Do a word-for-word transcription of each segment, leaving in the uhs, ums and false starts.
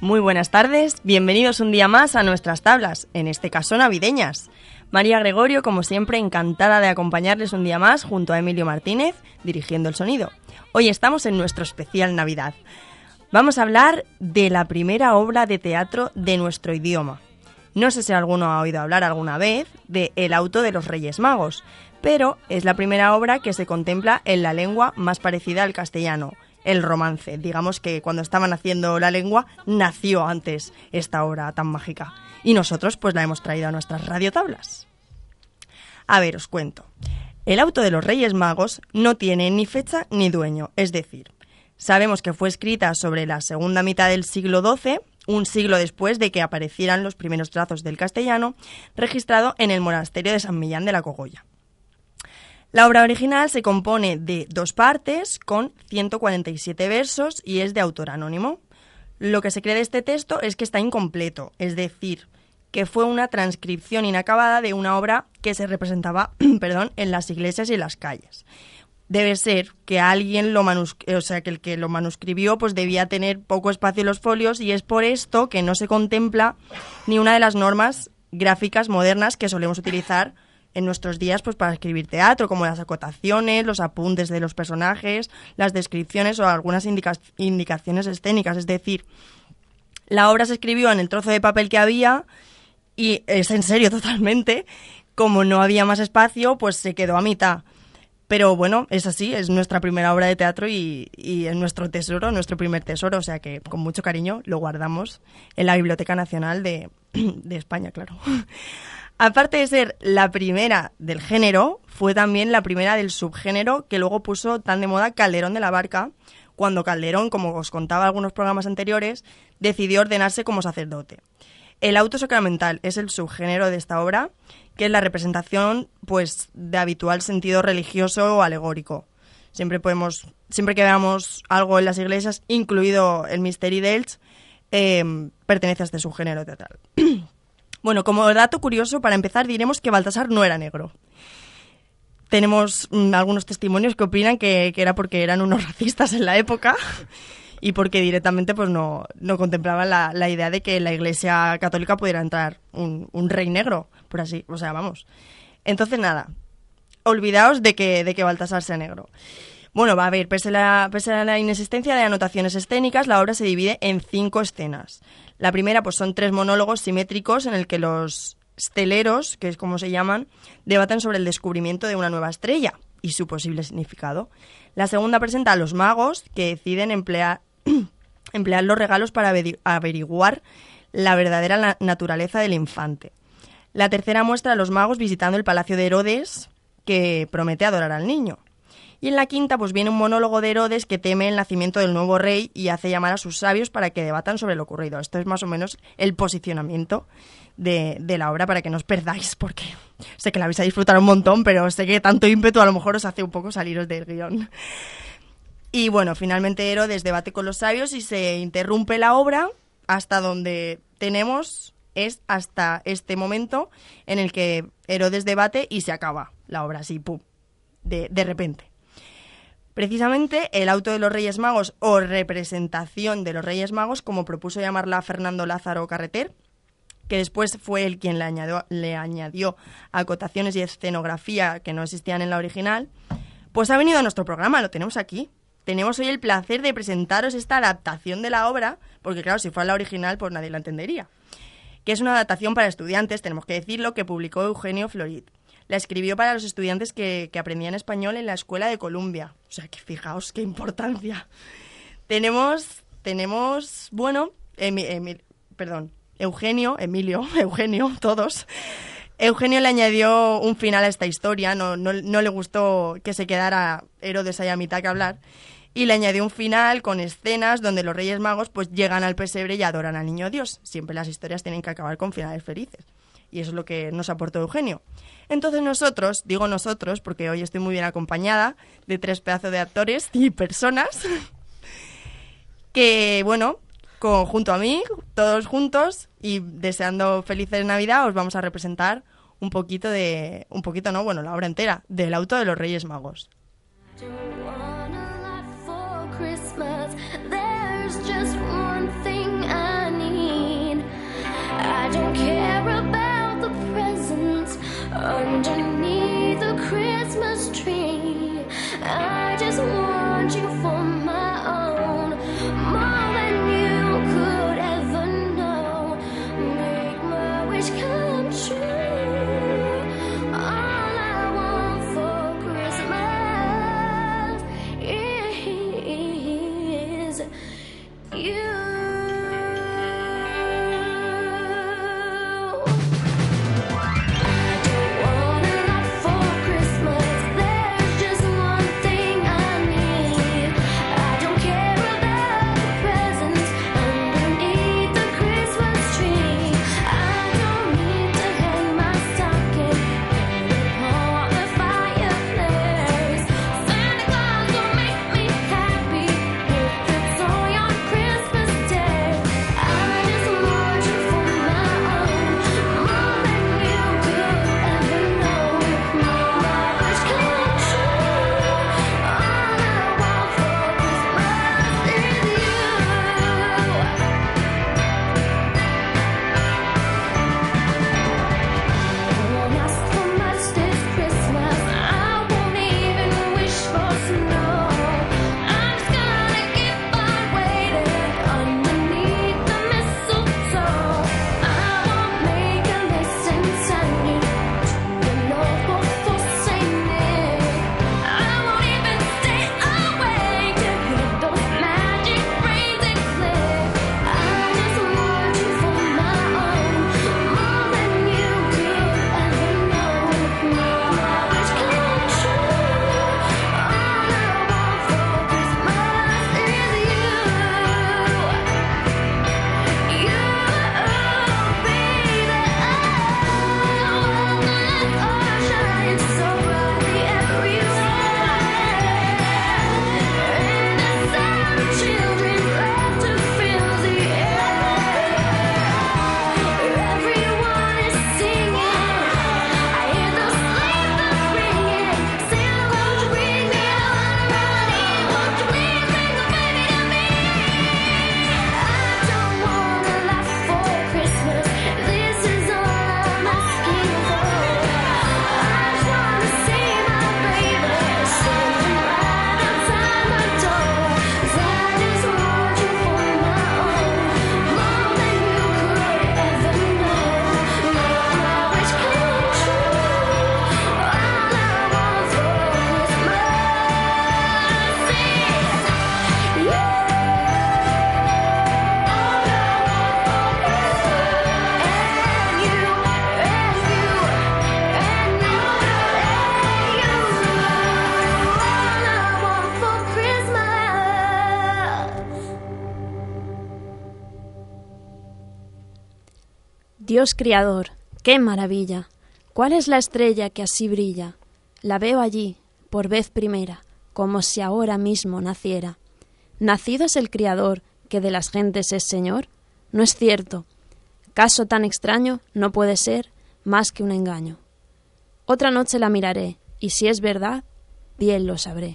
Muy buenas tardes, bienvenidos un día más a nuestras tablas, en este caso navideñas. María Gregorio, como siempre, encantada de acompañarles un día más junto a Emilio Martínez, dirigiendo el sonido. Hoy estamos en nuestro especial Navidad. Vamos a hablar de la primera obra de teatro de nuestro idioma. No sé si alguno ha oído hablar alguna vez de El auto de los Reyes Magos, pero es la primera obra que se contempla en la lengua más parecida al castellano, el romance. Digamos que cuando estaban haciendo la lengua, nació antes esta obra tan mágica. Y nosotros pues la hemos traído a nuestras radiotablas. A ver, os cuento. El auto de los Reyes Magos no tiene ni fecha ni dueño, es decir, sabemos que fue escrita sobre la segunda mitad del siglo doce, un siglo después de que aparecieran los primeros trazos del castellano, registrado en el monasterio de San Millán de la Cogolla. La obra original se compone de dos partes con ciento cuarenta y siete versos y es de autor anónimo. Lo que se cree de este texto es que está incompleto, es decir, que fue una transcripción inacabada de una obra que se representaba perdón, en las iglesias y en las calles. Debe ser que alguien lo manuscribió, o sea, que el que lo manuscribió pues debía tener poco espacio en los folios y es por esto que no se contempla ni una de las normas gráficas modernas que solemos utilizar en nuestros días pues para escribir teatro, como las acotaciones, los apuntes de los personajes, las descripciones o algunas indica- indicaciones escénicas. Es decir, la obra se escribió en el trozo de papel que había y es en serio totalmente. Como no había más espacio, pues se quedó a mitad. Pero bueno, es así, es nuestra primera obra de teatro y, y es nuestro tesoro, nuestro primer tesoro, o sea que con mucho cariño lo guardamos en la Biblioteca Nacional de, de España, claro. Aparte de ser la primera del género, fue también la primera del subgénero que luego puso tan de moda Calderón de la Barca, cuando Calderón, como os contaba en algunos programas anteriores, decidió ordenarse como sacerdote. El auto sacramental es el subgénero de esta obra, que es la representación pues de habitual sentido religioso o alegórico. Siempre podemos, siempre que veamos algo en las iglesias, incluido el Misteri d'Elx, eh, pertenece a este subgénero teatral. Bueno, como dato curioso, para empezar diremos que Baltasar no era negro. Tenemos mm, algunos testimonios que opinan que, que era porque eran unos racistas en la época y porque directamente pues no, no contemplaban la, la idea de que en la Iglesia Católica pudiera entrar un, un rey negro, por así, o sea, vamos. Entonces, nada, olvidaos de que, de que Baltasar sea negro. Bueno, va a ver, pese a, la, pese a la inexistencia de anotaciones escénicas, la obra se divide en cinco escenas. La primera pues son tres monólogos simétricos en el que los steleros, que es como se llaman, debaten sobre el descubrimiento de una nueva estrella y su posible significado. La segunda presenta a los magos que deciden emplear, emplear los regalos para averiguar la verdadera na- naturaleza del infante. La tercera muestra a los magos visitando el palacio de Herodes, que promete adorar al niño. Y en la quinta pues viene un monólogo de Herodes que teme el nacimiento del nuevo rey y hace llamar a sus sabios para que debatan sobre lo ocurrido. Esto es más o menos el posicionamiento de, de la obra para que no os perdáis, porque sé que la vais a disfrutar un montón, pero sé que tanto ímpetu a lo mejor os hace un poco saliros del guión. Y bueno, finalmente Herodes debate con los sabios y se interrumpe la obra hasta donde tenemos, es hasta este momento en el que Herodes debate y se acaba la obra así, pum, de, de repente. Precisamente el auto de los Reyes Magos o representación de los Reyes Magos, como propuso llamarla Fernando Lázaro Carreter, que después fue él quien le añadió, le añadió acotaciones y escenografía que no existían en la original, pues ha venido a nuestro programa, lo tenemos aquí. Tenemos hoy el placer de presentaros esta adaptación de la obra, porque claro, si fuera la original pues nadie la entendería, que es una adaptación para estudiantes, tenemos que decirlo, que publicó Eugenio Florit. La escribió para los estudiantes que, que aprendían español en la Escuela de Columbia. O sea, que fijaos qué importancia. Tenemos, tenemos bueno, Emi, Emi, perdón, Eugenio, Emilio, Eugenio, todos. Eugenio le añadió un final a esta historia, no, no, no le gustó que se quedara Herodes ahí a mitad que hablar, y le añadió un final con escenas donde los Reyes Magos pues llegan al pesebre y adoran al Niño Dios. Siempre las historias tienen que acabar con finales felices. Y eso es lo que nos aportó Eugenio. Entonces nosotros, digo nosotros, porque hoy estoy muy bien acompañada de tres pedazos de actores y personas que, bueno, con, junto a mí, todos juntos y deseando felices Navidad, os vamos a representar un poquito de, un poquito no, bueno, la obra entera, del auto de los Reyes Magos. Christmas, there's just one thing I need. don't care about the presents underneath the Christmas tree. I just want you for my own, more than you could ever know. Make my wish come true. All I want for Christmas is you. Dios Criador, ¡qué maravilla! ¿Cuál es la estrella que así brilla? La veo allí, por vez primera, como si ahora mismo naciera. ¿Nacido es el Criador, que de las gentes es Señor? No es cierto. Caso tan extraño no puede ser más que un engaño. Otra noche la miraré, y si es verdad, bien lo sabré.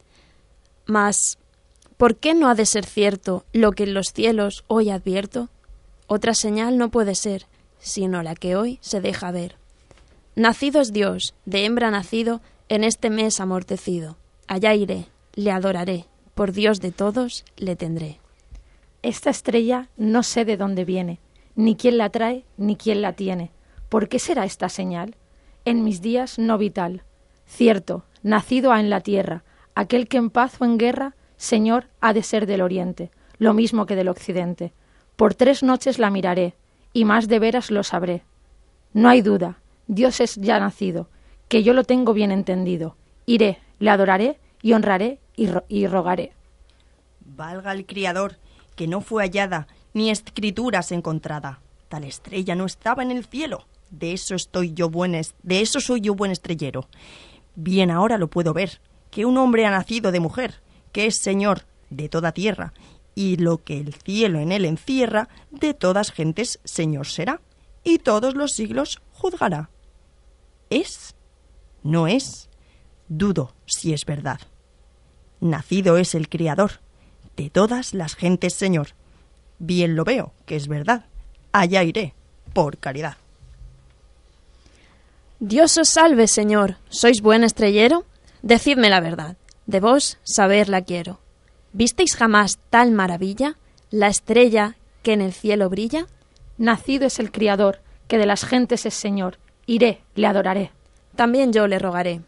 Mas, ¿por qué no ha de ser cierto lo que en los cielos hoy advierto? Otra señal no puede ser, sino la que hoy se deja ver. Nacido es Dios, de hembra nacido, en este mes amortecido. Allá iré, le adoraré, por Dios de todos le tendré. Esta estrella no sé de dónde viene, ni quién la trae, ni quién la tiene. ¿Por qué será esta señal? En mis días no vital. Cierto, nacido ha en la tierra, aquel que en paz o en guerra, Señor, ha de ser del oriente, lo mismo que del occidente. Por tres noches la miraré, y más de veras lo sabré. No hay duda, Dios es ya nacido, que yo lo tengo bien entendido. Iré, le adoraré, y honraré, y, ro- y rogaré. Valga el Criador, que no fue hallada, ni escrituras encontrada. Tal estrella no estaba en el cielo. De eso estoy yo buen es- de eso soy yo buen estrellero. Bien ahora lo puedo ver, que un hombre ha nacido de mujer, que es Señor de toda tierra, y lo que el cielo en él encierra, de todas gentes Señor será, y todos los siglos juzgará. ¿Es? ¿No es? Dudo si es verdad. Nacido es el Criador, de todas las gentes Señor. Bien lo veo, que es verdad. Allá iré, por caridad. Dios os salve, Señor. ¿Sois buen estrellero? Decidme la verdad. De vos saberla quiero. ¿Visteis jamás tal maravilla? La estrella que en el cielo brilla. Nacido es el Criador, que de las gentes es Señor. Iré, le adoraré. También yo le rogaré.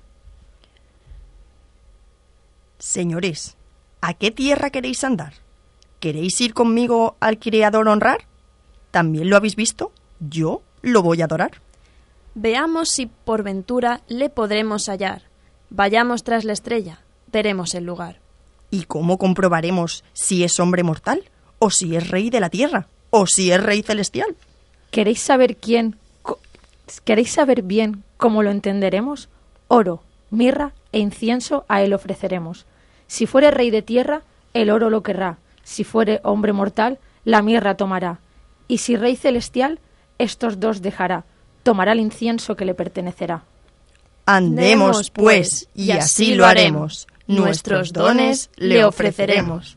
Señores, ¿a qué tierra queréis andar? ¿Queréis ir conmigo al Criador honrar? ¿También lo habéis visto? Yo lo voy a adorar. Veamos si por ventura le podremos hallar. Vayamos tras la estrella, veremos el lugar. ¿Y cómo comprobaremos si es hombre mortal? ¿O si es rey de la tierra? ¿O si es rey celestial? ¿Queréis saber quién? Co- ¿Queréis saber bien cómo lo entenderemos? Oro, mirra e incienso a él ofreceremos. Si fuere rey de tierra, el oro lo querrá. Si fuere hombre mortal, la mirra tomará. Y si rey celestial, estos dos dejará. Tomará el incienso que le pertenecerá. Andemos, pues, y así lo haremos. Nuestros dones le ofreceremos.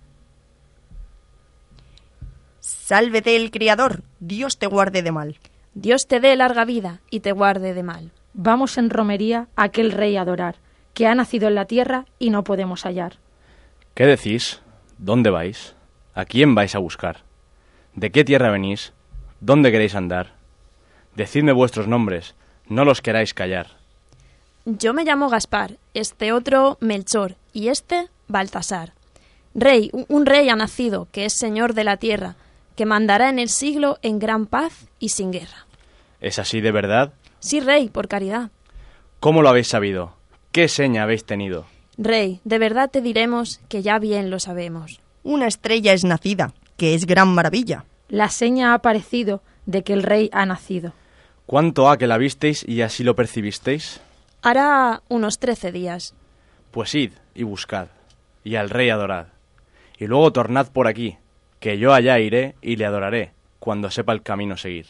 Sálvete el Criador, Dios te guarde de mal. Dios te dé larga vida y te guarde de mal. Vamos en romería a aquel rey a adorar, que ha nacido en la tierra y no podemos hallar. ¿Qué decís? ¿Dónde vais? ¿A quién vais a buscar? ¿De qué tierra venís? ¿Dónde queréis andar? Decidme vuestros nombres, no los queráis callar. Yo me llamo Gaspar, este otro Melchor y este Baltasar. Rey, un rey ha nacido, que es señor de la tierra, que mandará en el siglo en gran paz y sin guerra. ¿Es así de verdad? Sí, rey, por caridad. ¿Cómo lo habéis sabido? ¿Qué seña habéis tenido? Rey, de verdad te diremos que ya bien lo sabemos. Una estrella es nacida, que es gran maravilla. La seña ha aparecido de que el rey ha nacido. ¿Cuánto ha que la visteis y así lo percibisteis? Hará unos trece días. Pues id y buscad, y al rey adorad. Y luego tornad por aquí, que yo allá iré y le adoraré, cuando sepa el camino seguir.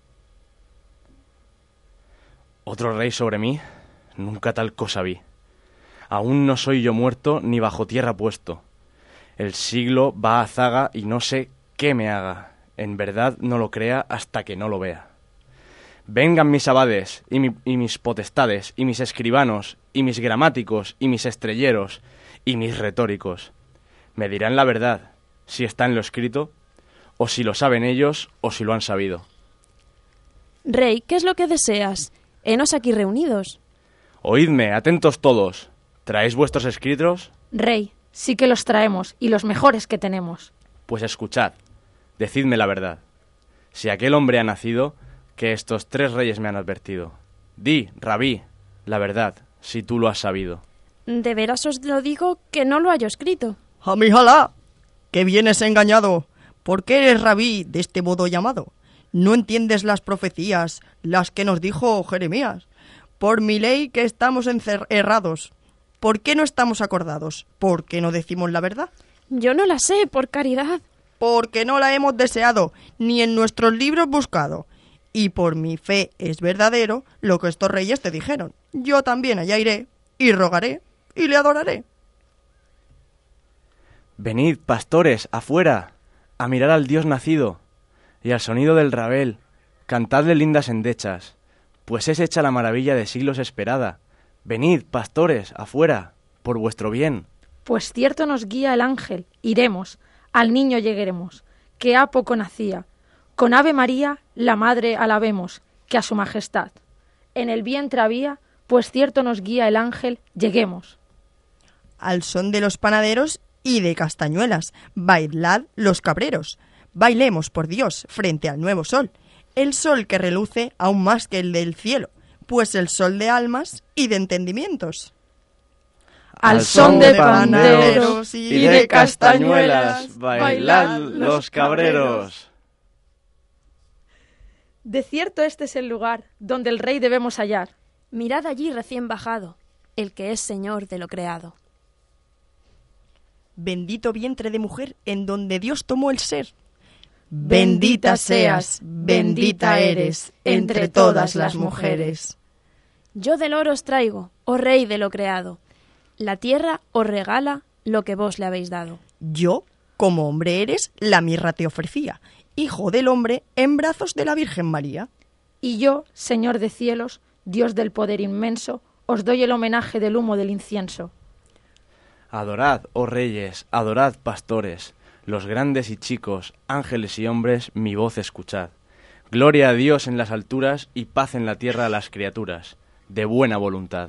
¿Otro rey sobre mí? Nunca tal cosa vi. Aún no soy yo muerto ni bajo tierra puesto. El siglo va a zaga y no sé qué me haga. En verdad no lo crea hasta que no lo vea. Vengan mis abades y, mi, y mis potestades y mis escribanos y mis gramáticos y mis estrelleros y mis retóricos. Me dirán la verdad, si está en lo escrito, o si lo saben ellos, o si lo han sabido. Rey, ¿qué es lo que deseas? Henos aquí reunidos. Oídme, atentos todos. ¿Traéis vuestros escritos? Rey, sí que los traemos, y los mejores que tenemos. Pues escuchad, decidme la verdad. Si aquel hombre ha nacido, que estos tres reyes me han advertido. Di, rabí, la verdad, si tú lo has sabido. De veras os lo digo que no lo hallo escrito. ¡Amijalá! ¡Que vienes engañado! ¿Por qué eres rabí de este modo llamado? ¿No entiendes las profecías, las que nos dijo Jeremías? Por mi ley que estamos encer- errados. ¿Por qué no estamos acordados? ¿Por qué no decimos la verdad? Yo no la sé, por caridad. Porque no la hemos deseado, ni en nuestros libros buscado. Y por mi fe es verdadero lo que estos reyes te dijeron. Yo también allá iré, y rogaré, y le adoraré. Venid, pastores, afuera, a mirar al Dios nacido, y al sonido del rabel, cantadle lindas endechas, pues es hecha la maravilla de siglos esperada. Venid, pastores, afuera, por vuestro bien. Pues cierto nos guía el ángel, iremos, al niño llegueremos, que ha poco nacía. Con Ave María, la madre alabemos, que a su majestad. En el vientre había, pues cierto nos guía el ángel, lleguemos. Al son de los panaderos y de castañuelas, bailad los cabreros. Bailemos, por Dios, frente al nuevo sol, el sol que reluce aún más que el del cielo, pues el sol de almas y de entendimientos. Al son de panderos y de castañuelas, bailad los cabreros. De cierto este es el lugar donde el rey debemos hallar. Mirad allí recién bajado, el que es señor de lo creado. Bendito vientre de mujer en donde Dios tomó el ser. Bendita seas, bendita eres entre todas las mujeres. Yo del oro os traigo, oh rey de lo creado. La tierra os regala lo que vos le habéis dado. Yo, como hombre eres, la mirra te ofrecía, Hijo del Hombre, en brazos de la Virgen María. Y yo, Señor de cielos, Dios del poder inmenso, os doy el homenaje del humo del incienso. Adorad, oh reyes, adorad, pastores, los grandes y chicos, ángeles y hombres, mi voz escuchad. Gloria a Dios en las alturas y paz en la tierra a las criaturas, de buena voluntad.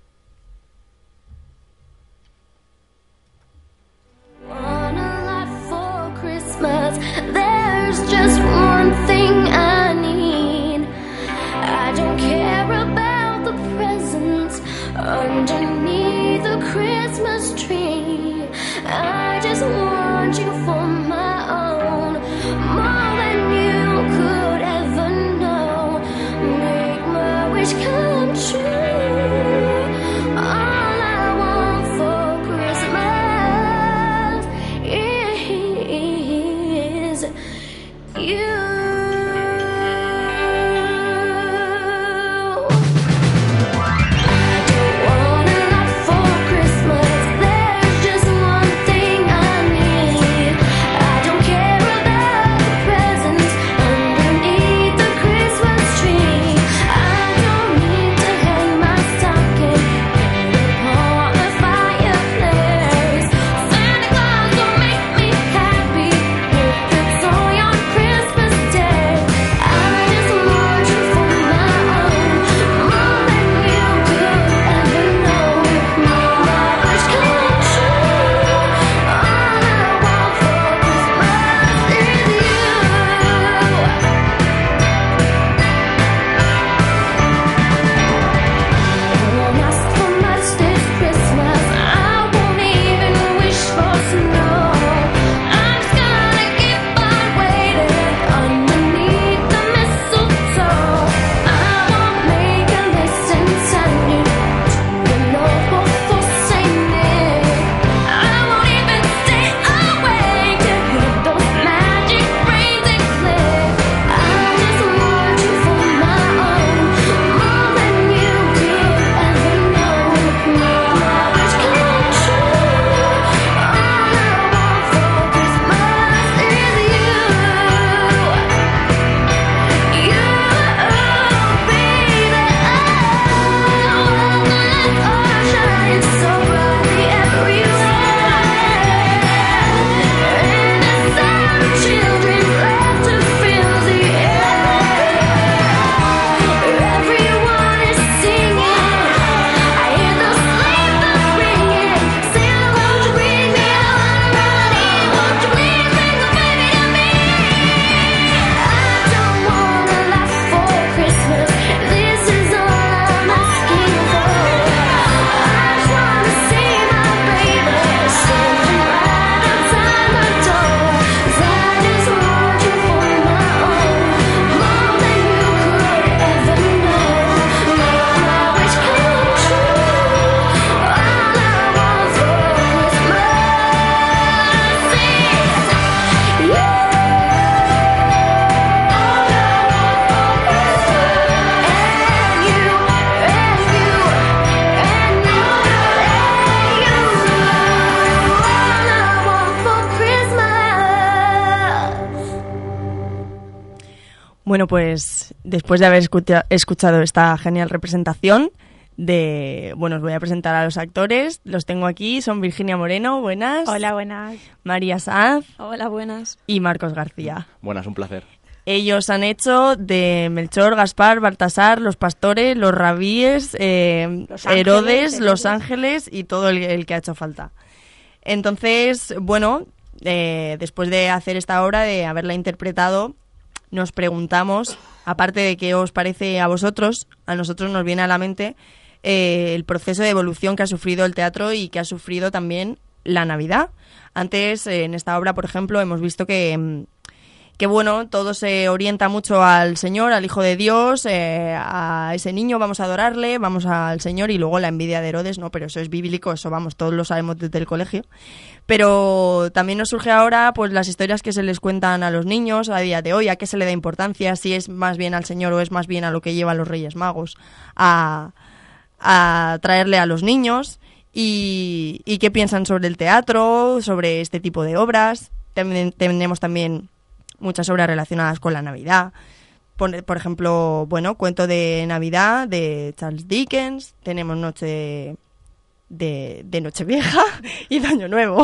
Just one thing I need. I don't care about the presents underneath the Christmas tree. I just want you for my own, more than you could ever know. Make my wish come true. All I want for Christmas is you. Bueno, pues después de haber escucha- escuchado esta genial representación de... Bueno, os voy a presentar a los actores. Los tengo aquí. Son Virginia Moreno, buenas. Hola, buenas. María Sanz Hola, buenas. y Marcos García. Buenas, un placer. Ellos han hecho de Melchor, Gaspar, Baltasar, los pastores, los rabíes, eh, Los ángeles, Herodes, Herodes. los ángeles y todo el, el que ha hecho falta. Entonces, bueno, eh, después de hacer esta obra, de haberla interpretado, nos preguntamos, aparte de qué os parece a vosotros, a nosotros nos viene a la mente eh, el proceso de evolución que ha sufrido el teatro y que ha sufrido también la Navidad. Antes, eh, en esta obra, por ejemplo, hemos visto que... que bueno, todo se orienta mucho al Señor, al Hijo de Dios, eh, a ese niño vamos a adorarle, vamos al Señor, y luego la envidia de Herodes, no, pero eso es bíblico, eso vamos, todos lo sabemos desde el colegio. Pero también nos surge ahora pues las historias que se les cuentan a los niños a día de hoy, a qué se le da importancia, si es más bien al Señor o es más bien a lo que llevan los Reyes Magos a, a traerle a los niños, y, y qué piensan sobre el teatro, sobre este tipo de obras. También tenemos también muchas obras relacionadas con la Navidad. Por, por ejemplo, bueno, Cuento de Navidad de Charles Dickens, tenemos Noche de, de Nochevieja y de Año Nuevo.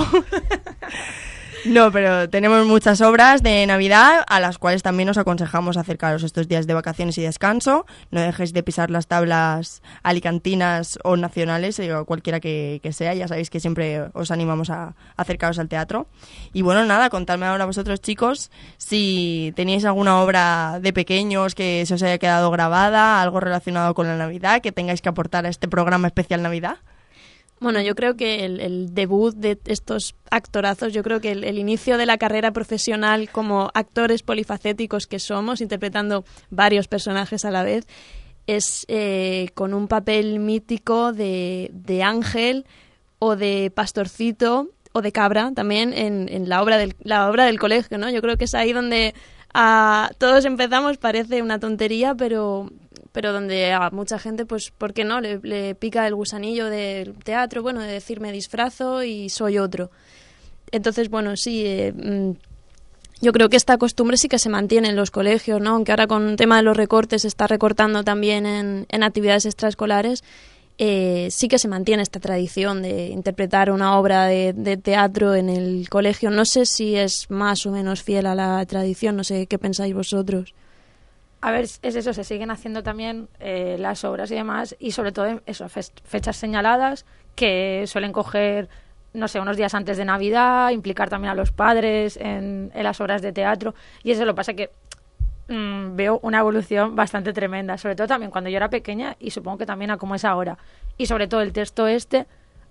No, pero tenemos muchas obras de Navidad a las cuales también os aconsejamos acercaros estos días de vacaciones y descanso. No dejéis de pisar las tablas alicantinas o nacionales, o cualquiera que, que sea. Ya sabéis que siempre os animamos a, a acercaros al teatro. Y bueno, nada, contadme ahora vosotros, chicos, si teníais alguna obra de pequeños que se os haya quedado grabada, algo relacionado con la Navidad, que tengáis que aportar a este programa especial Navidad. Bueno, yo creo que el, el debut de estos actorazos, yo creo que el, el inicio de la carrera profesional como actores polifacéticos que somos, interpretando varios personajes a la vez, es eh, con un papel mítico de, de ángel o de pastorcito o de cabra también en, en la obra del la obra del colegio, ¿no? Yo creo que es ahí donde a, todos empezamos, parece una tontería, pero... pero donde a mucha gente, pues, ¿por qué no? Le, le pica el gusanillo del teatro, bueno, de decir me disfrazo y soy otro. Entonces, bueno, sí, eh, yo creo que esta costumbre sí que se mantiene en los colegios, ¿no? Aunque ahora con el tema de los recortes se está recortando también en, en actividades extraescolares, eh, sí que se mantiene esta tradición de interpretar una obra de, de teatro en el colegio. No sé si es más o menos fiel a la tradición, no sé qué pensáis vosotros. A ver, es eso, se siguen haciendo también eh, las obras y demás, y sobre todo eso, fechas señaladas que suelen coger, no sé, unos días antes de Navidad, implicar también a los padres en, en las obras de teatro, y eso lo pasa que mmm, veo una evolución bastante tremenda, sobre todo también cuando yo era pequeña, y supongo que también a cómo es ahora, y sobre todo el texto este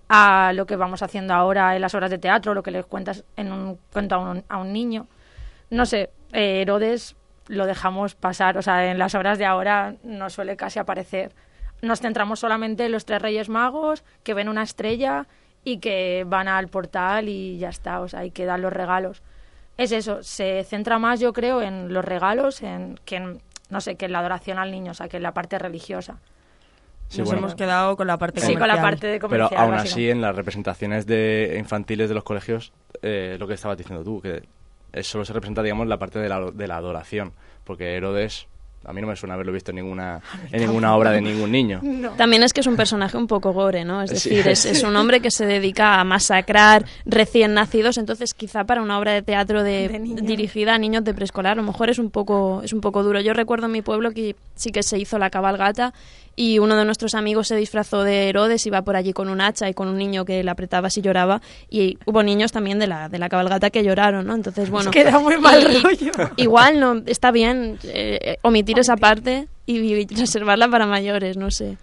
a lo que vamos haciendo ahora en las obras de teatro, lo que les cuentas en un cuento a un, a un niño. No sé, eh, Herodes lo dejamos pasar, o sea, en las obras de ahora no suele casi aparecer. Nos centramos solamente en los tres Reyes Magos, que ven una estrella y que van al portal y ya está, o sea, y que dan los regalos. Es eso, se centra más, yo creo, en los regalos, en que en, no sé, que en la adoración al niño, o sea, que en la parte religiosa. Sí, Nos bueno, hemos quedado con la parte sí, comercial. con la parte de comercial. Pero aún así, en las representaciones de infantiles de los colegios, eh, lo que estabas diciendo tú, que solo se representa, digamos, la parte de la, de la adoración, porque Herodes, a mí no me suena haberlo visto en ninguna en ninguna obra de ningún niño. No. También es que es un personaje un poco gore, ¿no? Es decir, sí. es, es un hombre que se dedica a masacrar recién nacidos, entonces quizá para una obra de teatro de, de dirigida a niños de preescolar, a lo mejor es un poco es un poco duro. Yo recuerdo en mi pueblo que sí que se hizo la cabalgata y uno de nuestros amigos se disfrazó de Herodes, iba por allí con un hacha y con un niño que le apretaba si lloraba, y hubo niños también de la de la cabalgata que lloraron, ¿no? Entonces, bueno, queda muy mal y, rollo. Igual no está bien eh, omitir esa parte y, y reservarla para mayores, no sé.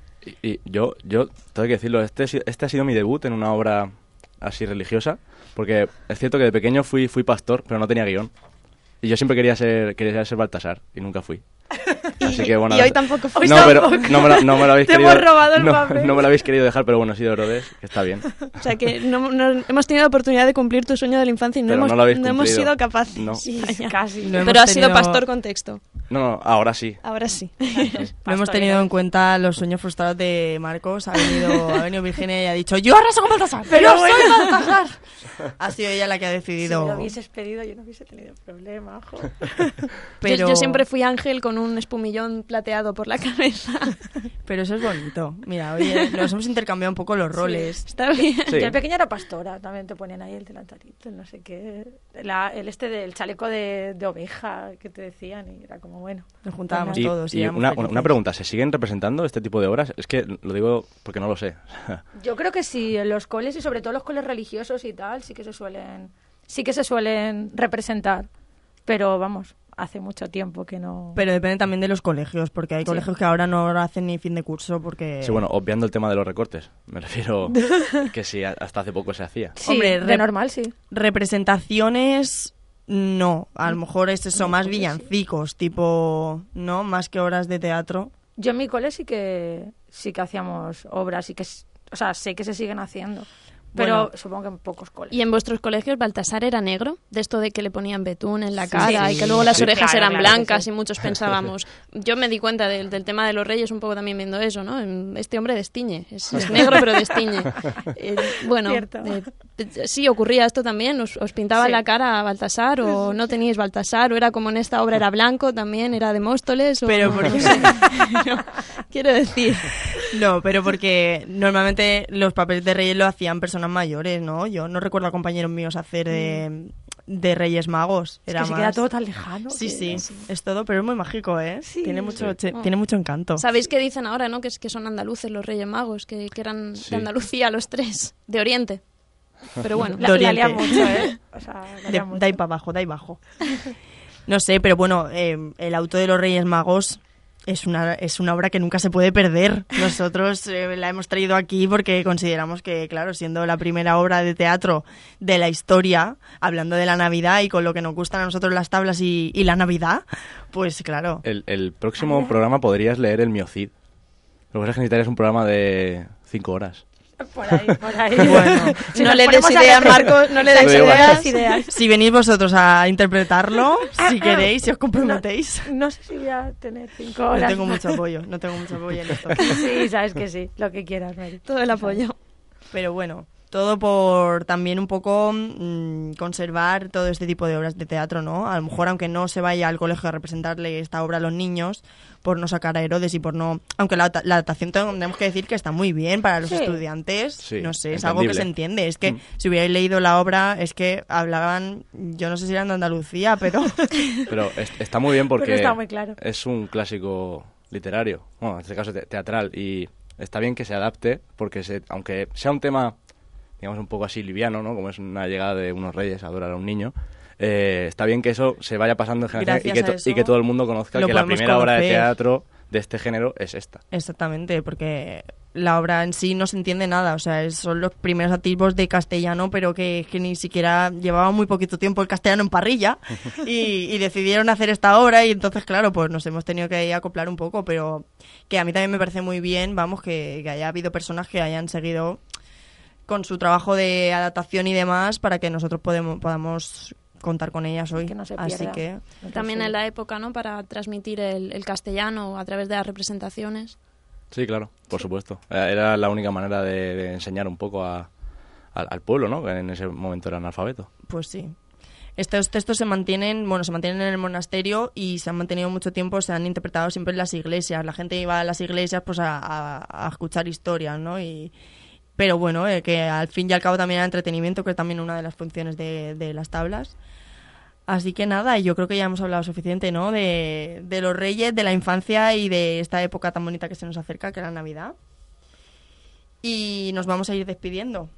Y, y yo yo tengo que decirlo, este este ha sido mi debut en una obra así religiosa, porque es cierto que de pequeño fui fui pastor, pero no tenía guión. Y yo siempre quería ser quería ser Baltasar y nunca fui. Así que bueno, y hoy tampoco fue. No, pero no me, lo, no me lo habéis Te querido. hemos robado el no, papel. no me lo habéis querido dejar, pero bueno, ha sido Herodes, que está bien. O sea que no, no, hemos tenido la oportunidad de cumplir tu sueño de la infancia y no, Pero hemos, no, lo habéis no hemos cumplido. sido capaces. No. Sí, Casi. No pero has hemos sido tenido- pastor con texto. No, no, ahora sí. Ahora sí. No hemos tenido en cuenta los sueños frustrados de Marcos. Ha venido, ha venido Virginia y ha dicho: ¡yo arraso con Baltasar! ¡Pero Pero soy Baltasar! Ha sido ella la que ha Si decidido. me lo hubieses pedido, yo no hubiese tenido problema, jo. Pero, Yo, yo siempre fui ángel con un espumillón plateado por la cabeza. pero eso es bonito. Mira, oye, nos hemos intercambiado un poco los roles. Está bien. Sí. Yo de pequeña era pastora, también te ponían ahí el delantalito, el no sé qué, la, el este del chaleco de, de oveja que te decían y era como bueno. Nos juntábamos Y, todos. y éramos una, felices. una pregunta, ¿se siguen representando este tipo de obras? Es que lo digo porque no lo sé. Yo creo que sí, en los coles y sobre todo los coles religiosos y tal, sí que se suelen, sí que se suelen representar, pero vamos, hace mucho tiempo que no. Pero depende también de los colegios, porque hay Sí. colegios que ahora no hacen ni fin de curso porque... Sí, bueno, obviando el tema de los recortes. Me refiero que sí, hasta hace poco se hacía. Sí, hombre, de rep- normal sí. Representaciones, no. A lo mejor es eso, No, más pues sí. villancicos, tipo, ¿no? Más que obras de teatro. Yo en mi cole sí que sí que hacíamos obras y que s- o sea, sé que se siguen haciendo. Pero Bueno. supongo que en pocos colegios. ¿Y en vuestros colegios Baltasar era negro? De esto de que le ponían betún en la Sí, cara sí, y que luego las sí, orejas claro, eran claro que blancas sí. y muchos pensábamos... Yo me di cuenta del, del tema de los reyes un poco también viendo eso, ¿no? Este hombre destiñe, es, es negro pero destiñe. Eh, bueno, Cierto. eh, sí, ocurría esto también, os, os pintaban Sí. la cara a Baltasar o no teníais Baltasar, o era como en esta obra era blanco también, era de Móstoles o... Pero ¿por no qué? sé. No, quiero decir... No, pero porque normalmente los papeles de reyes lo hacían personas mayores, ¿no? Yo no recuerdo a compañeros míos hacer de, de Reyes Magos. Es Era que se más... queda todo tan lejano. Sí, que- sí, es todo, pero es muy mágico, ¿eh? Sí. Tiene mucho, Sí. che- tiene mucho encanto. ¿Sabéis qué dicen ahora, no? Que, es, que son andaluces los Reyes Magos, que, que eran Sí. de Andalucía los tres, de Oriente. Pero bueno, La, la Oriente. lía mucho, ¿eh? O sea, la De, lía mucho. de ahí para abajo, de ahí abajo. No sé, pero bueno, eh, el auto de los Reyes Magos es una, es una obra que nunca se puede perder. Nosotros eh, la hemos traído aquí porque consideramos que, claro, siendo la primera obra de teatro de la historia, hablando de la Navidad y con lo que nos gustan a nosotros las tablas y, y la Navidad, pues claro. El, el próximo programa podrías leer el Miocid. Lo que pasa es que necesitarías un programa de cinco horas. Por ahí, por ahí. Bueno. Si no nos le des ponemos a ideas, repre- Marcos, no le des Pero igual. ideas. ideas. Si venís vosotros a interpretarlo, si queréis, si os comprometéis. No sé si voy a tener cinco No horas. tengo mucho apoyo, no tengo mucho apoyo en esto. Sí, sabes que sí, lo que quieras, Mary. Todo el apoyo. Pero bueno, todo por también un poco mmm, conservar todo este tipo de obras de teatro, ¿no? A lo mejor, aunque no se vaya al colegio a representarle esta obra a los niños, por no sacar a Herodes y por no... Aunque la, la adaptación tenemos que decir que está muy bien para los Sí. estudiantes, Sí, no sé, es algo que entendible. se entiende. Es que Mm. si hubierais leído la obra, es que hablaban, yo no sé si eran de Andalucía, pero... Pero es- está muy bien porque Pero está muy claro. es un clásico literario, bueno, en este caso te- teatral, y está bien que se adapte porque se, aunque sea un tema, digamos, un poco así liviano, ¿no? Como es una llegada de unos reyes a adorar a un niño, eh, está bien que eso se vaya pasando en generación y Gracias que, a to- eso y que todo el mundo conozca lo que la podemos primera obra de conocer. teatro de este género es esta. Exactamente, porque la obra en sí no se entiende nada, o sea, es- son los primeros atisbos de castellano, pero que, que ni siquiera llevaba muy poquito tiempo el castellano en parrilla y, y decidieron hacer esta obra y entonces, claro, pues nos hemos tenido que acoplar un poco, pero que a mí también me parece muy bien, vamos, que, que haya habido personas que hayan seguido con su trabajo de adaptación y demás para que nosotros podemos, podamos contar con ellas hoy. Que no se Así pierda. que... Entonces, También sí. en la época, ¿no? Para transmitir el, el castellano a través de las representaciones. Sí, claro, por supuesto. Eh, Era la única manera de, de enseñar un poco a, al, al pueblo, ¿no? Que en ese momento era analfabeto. Pues sí. Estos textos se mantienen, bueno, se mantienen en el monasterio y se han mantenido mucho tiempo, se han interpretado siempre en las iglesias. La gente iba a las iglesias pues a, a- a escuchar historias, ¿no? Y, pero bueno, eh, que al fin y al cabo también era entretenimiento, que es también una de las funciones de, de las tablas. Así que nada, yo creo que ya hemos hablado suficiente, ¿no? De, de los reyes, de la infancia y de esta época tan bonita que se nos acerca, que es la Navidad. Y nos vamos a ir despidiendo.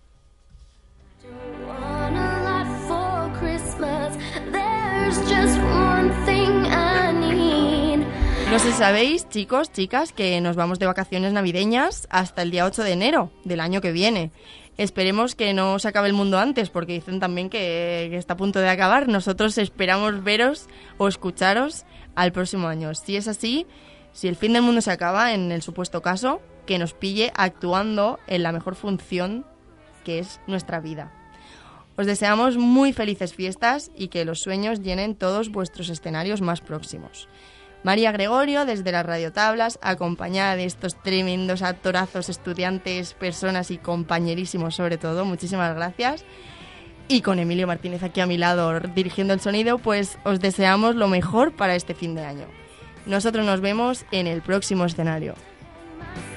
Want a lot for Christmas. There's just one thing I need. No sé si sabéis, chicos, chicas, que nos vamos de vacaciones navideñas hasta el día ocho de enero del año que viene. Esperemos que no se acabe el mundo antes, porque dicen también que, que está a punto de acabar. Nosotros esperamos veros o escucharos al próximo año. Si es así, si el fin del mundo se acaba, en el supuesto caso, que nos pille actuando en la mejor función que es nuestra vida. Os deseamos muy felices fiestas y que los sueños llenen todos vuestros escenarios más próximos. María Gregorio, desde las radiotablas, acompañada de estos tremendos actorazos, estudiantes, personas y compañerísimos sobre todo, muchísimas gracias. Y con Emilio Martínez aquí a mi lado dirigiendo el sonido, pues os deseamos lo mejor para este fin de año. Nosotros nos vemos en el próximo escenario.